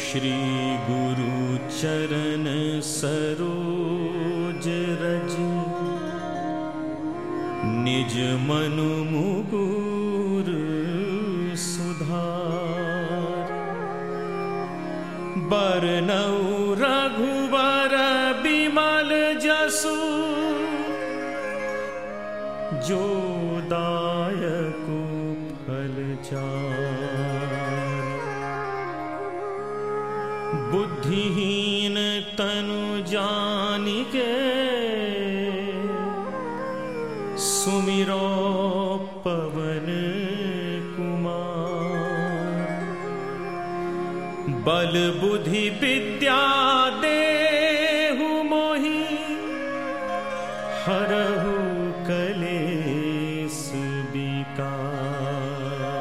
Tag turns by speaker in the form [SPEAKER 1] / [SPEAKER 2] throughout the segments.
[SPEAKER 1] श्री गुरु चरण सरोज रज, निज मनु मुकुर सुधार। बरनउँ रघुबर बिमल जसु, जो दायक फल चार। बुद्धिहीन तनु जानिके, सुमिरो पवन कुमार। बल बुद्धि विद्या देहु मोहि, हरहु कलेस विकार।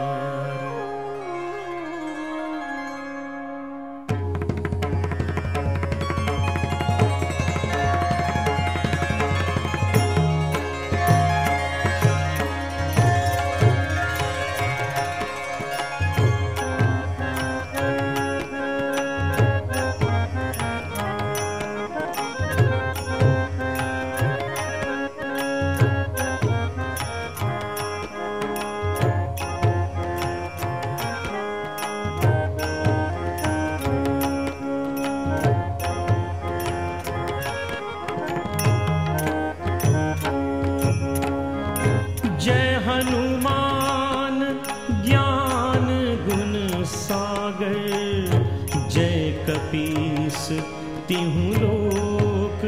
[SPEAKER 1] जय हनुमान ज्ञान गुण सागर, जय कपीस तिहु लोक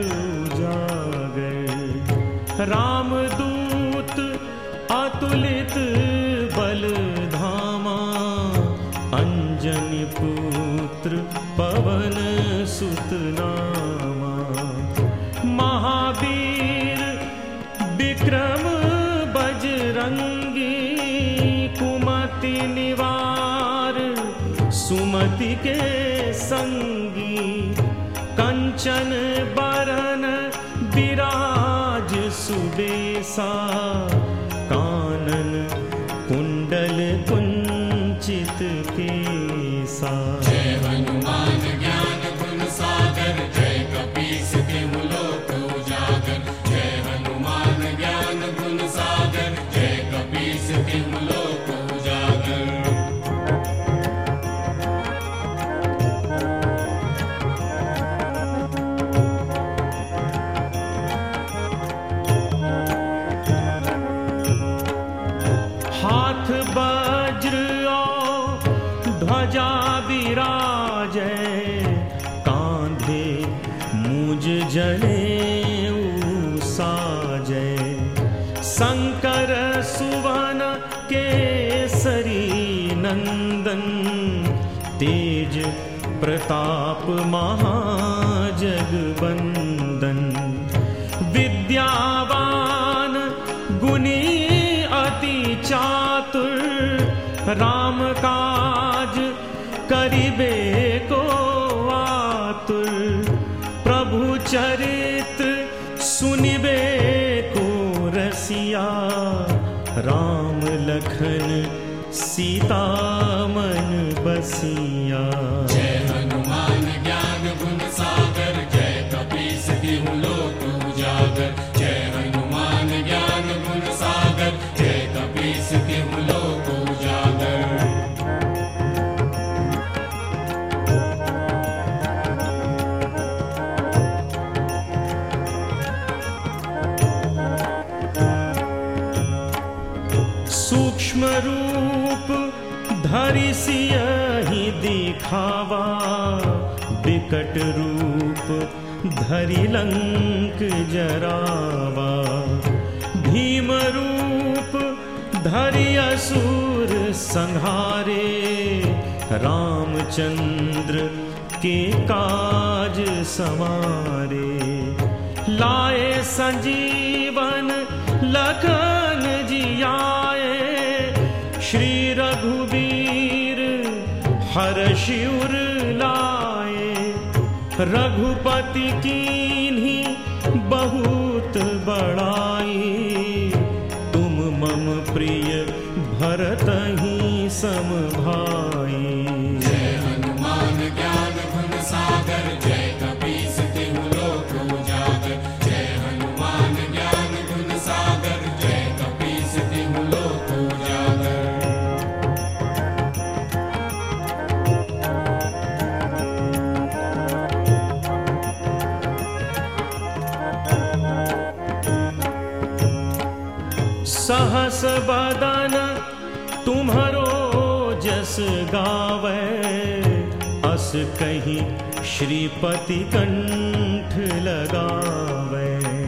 [SPEAKER 1] उजागर। रामदूत अतुलित बल धामा, अंजनी पुत्र पवन सुत नामा। महावीर विक्रम बजरंगी, कुमति निवार सुमति के संगी। कंचन बरन विराज सुबेसा, कानन कुंडल कुंचित केसा।
[SPEAKER 2] जय हनुमान ज्ञान गुण सागर, जय कपीस तिहु लोक उजागर। जय हनुमान ज्ञान गुण सागर, जय कपीस तिहु लोक उजागर।
[SPEAKER 1] हाथ वज्र और ध्वजा विराजै, कांधे मुझ जनेऊ साजै। शंकर सुवन केसरी नंदन, तेज प्रताप महाजगवंदन। विद्यावान गुणी अति चातुर, राम काज करिबे को आतुर। प्रभु चरित्र सुनिबे को रसिया, राम लखन सीता मन बसिया।
[SPEAKER 2] जय हनुमान ज्ञान गुण सागर, जय कपीस तिहु लोक उजागर। जय हनुमान ज्ञान गुण सागर, जय कपीस तिहु लोक उजागर।
[SPEAKER 1] सूक्ष्म रूप धरि सियहि दिखावा, विकट रूप धरि लंक जरावा। भीम रूप धरि असुर संहारे, रामचंद्र के काज समारे। लाए संजीवन लखन जियाए, श्री रघुवीर हर्षि उर लाए। रघुपति कीन्ही बहुत बड़ाई, तुम मम प्रिय भरतहि सम भाई।
[SPEAKER 2] जय हनुमान ज्ञान
[SPEAKER 1] सहस बदन तुम्हरो जस गावे, अस कहीं श्रीपति कंठ लगावे।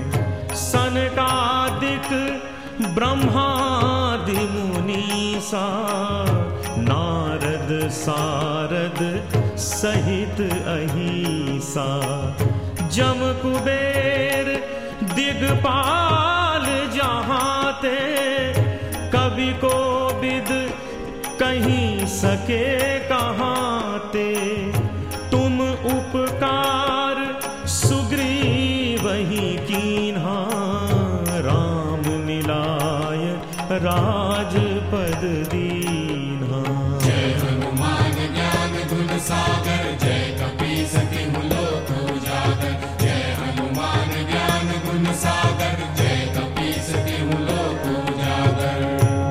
[SPEAKER 1] सनकादिक ब्रह्मादि मुनीसा, नारद सारद सहित अहिसा। जम कुबेर दिगपाल जहाते, कवि को विद कहीं सके कहाते। तुम उपकार सुग्रीव ही कीन्हा, राम मिलाय राजपद दीन्हा।
[SPEAKER 2] जय हनुमान ज्ञान गुण सागर, जय कपीस तिहुँ लोक उजागर। जय हनुमान ज्ञान गुण सागर, जय कपीस तिहुँ लोक उजागर।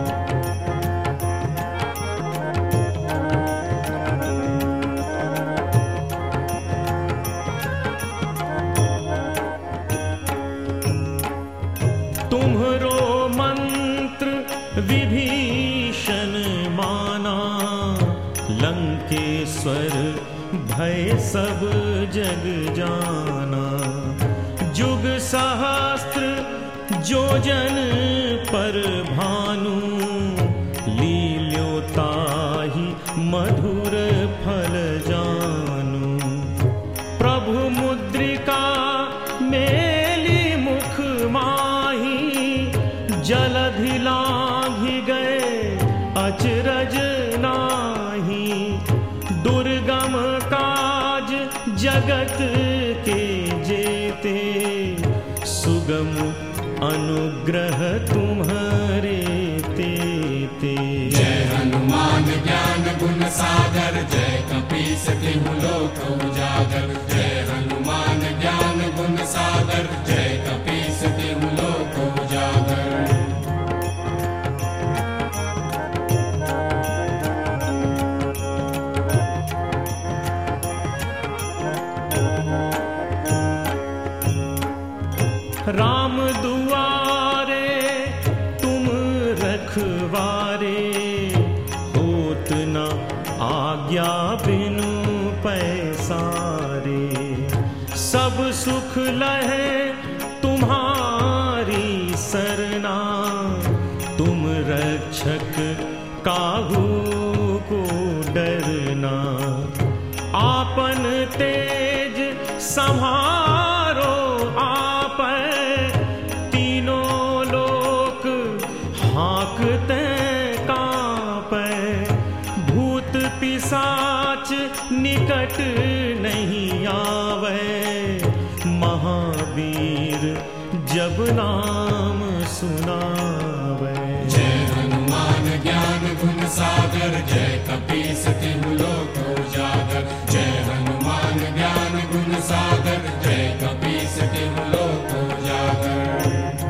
[SPEAKER 1] तुम्हरो मंत्र विभीषण माना, लंकेश्वर भय सब जग जाना। जुग सहस्त्र जोजन पर भानु, लील्योताहि मधुर फल जानू। प्रभु मुद्रिका मेली मुख माही, जलधि लांघि गए अचरज नाही। दुर्गम काज जगत के जेते, सुगम अनुग्रह तुम्हारे तेते।
[SPEAKER 2] जय हनुमान ज्ञान गुण सागर, जय कपीस तिहुँ लोक उजागर। जय हनुमान ज्ञान गुण सागर, जय कपीस तिहुँ लोक उजागर।
[SPEAKER 1] राम दुआरे तुम रखवारे, होत न आज्ञा बिनु पैसारे। सब सुख लहे तुम्हारी सरना, तुम रक्षक काहू को डरना। आपन तेज संहारो पिशाच निकट नहीं आवे, महावीर जब नाम सुनावे।
[SPEAKER 2] जय हनुमान ज्ञान गुण सागर, जय कपीस तिहुँ लोक उजागर। जय हनुमान ज्ञान गुण सागर, जय कपीस तिहुँ लोक उजागर।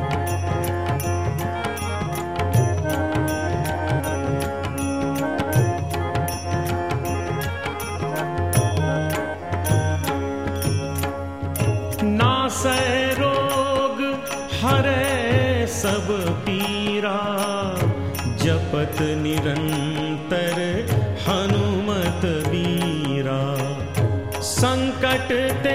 [SPEAKER 1] नासै रोग हरै सब पीरा, जपत निरंतर हनुमत वीरा। संकट ते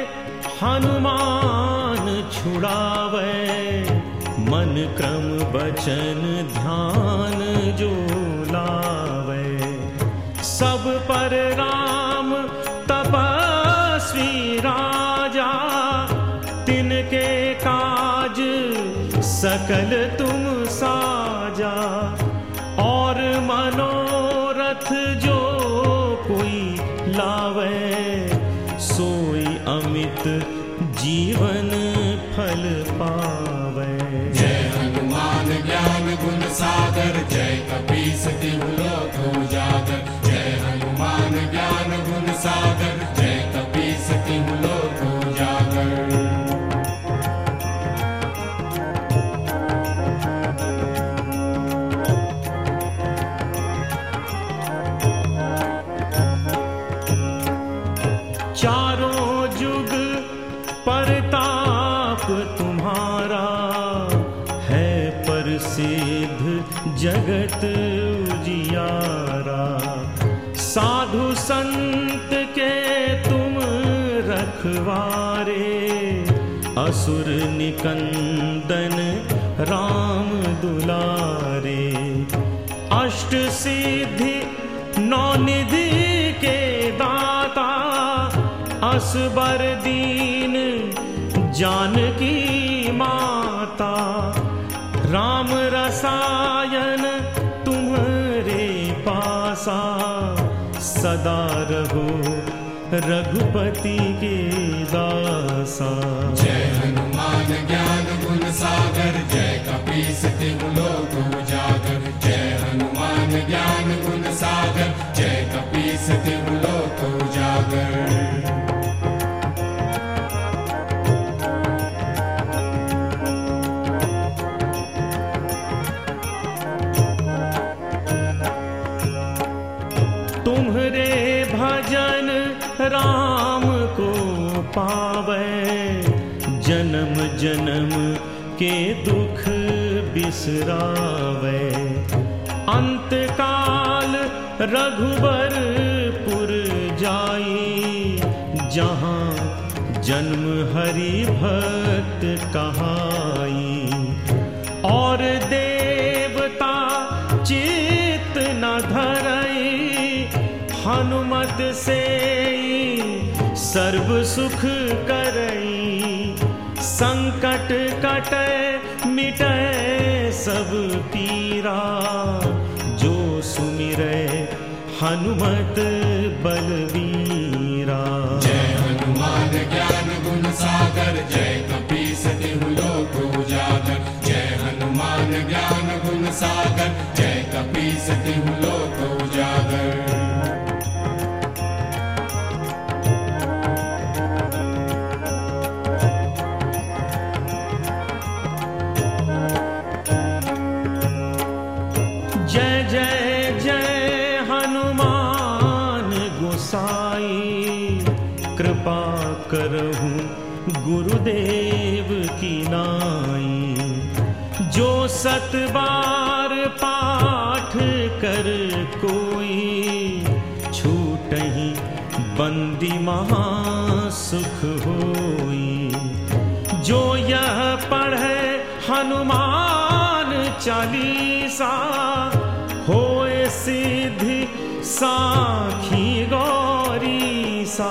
[SPEAKER 1] हनुमान छुड़ावे, मन क्रम बचन ध्यान जो लावे। सब पर राम तपस्वी राजा, तिनके काज सकल तुम साजा। और मनोरथ जो कोई लावे, सोई अमित जीवन फल पावे।
[SPEAKER 2] जय हनुमान ज्ञान गुण सागर, जय कपीस तिहुँ लोक उजागर। जय हनुमान ज्ञान गुण सागर, जय कपीस तिहुँ लोक उजागर।
[SPEAKER 1] चारों जुग परताप तुम्हारा, है परसिद्ध वारे, असुर निकंदन राम दुलारे। अष्ट सिद्धि नौ निधि के दाता, असबर दीन जानकी माता। राम रसायन तुम्हारे पासा, सदा रहो रघुपति के दासा।
[SPEAKER 2] जय हनुमान ज्ञान गुण सागर, जय कपीस तिहु लोक उजागर। जय हनुमान ज्ञान गुण सागर, जय कपीस तिहु लोक उजागर।
[SPEAKER 1] तुम्हारे भजन राम को पावे, जन्म जन्म के दुख बिसरावे। अंत काल रघुबरपुर जाई, जहाँ जन्म हरि भक्त कहाई। और देवता चित्त न धरई, हनुमत से सर्व सुख करई। संकट कटे मिटे सब पीरा, जो सुमिरै हनुमत बलवीरा।
[SPEAKER 2] जय हनुमान ज्ञान गुण सागर, जय कपीस तिहु लोक उजागर। जय हनुमान ज्ञान गुण सागर, जय कपीस तिहु लोक उजागर।
[SPEAKER 1] जय जय जय हनुमान गोसाई, कृपा करहूँ गुरुदेव की नाई। जो सत बार पाठ कर कोई, छूटहि बंदी महा सुख होई। जो यह पढ़े हनुमान चालीसा, होए सिद्धि साखी गौरीसा।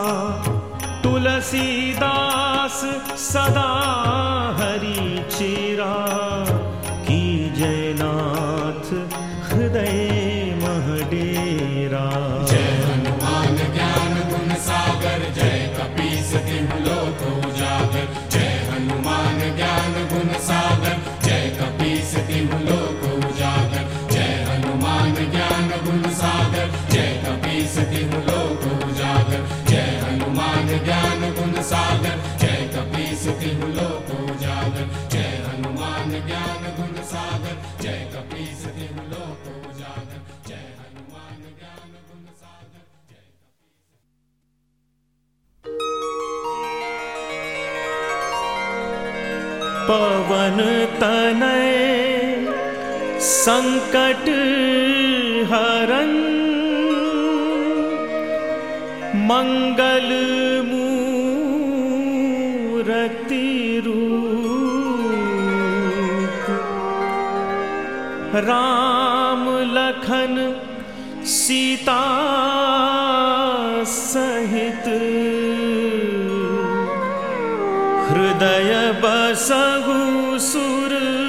[SPEAKER 1] तुलसीदास सदा हरि चेरा, की जयनाथ हृदय मह डेरा।
[SPEAKER 2] जय हनुमान ज्ञान गुण सागर, जय कपीस तिहु लोक उजागर। जय हनुमान ज्ञान गुण सागर, जय कपीस तिहु लोक उजागर। जय हनुमान ज्ञान गुण सागर, जय कपीस तिहु लोक उजागर। जय हनुमान ज्ञान गुण सागर, जय कपीस तिहु लोक उजागर। जय हनुमान ज्ञान गुण सागर, जय कपीस तिहु लोक उजागर। जय हनुमान ज्ञान गुण सागर, जय
[SPEAKER 1] पवन तनय संकट हरन, मंगल मूरति रूप। राम लखन सीता सहित, हृदय बसहु सुर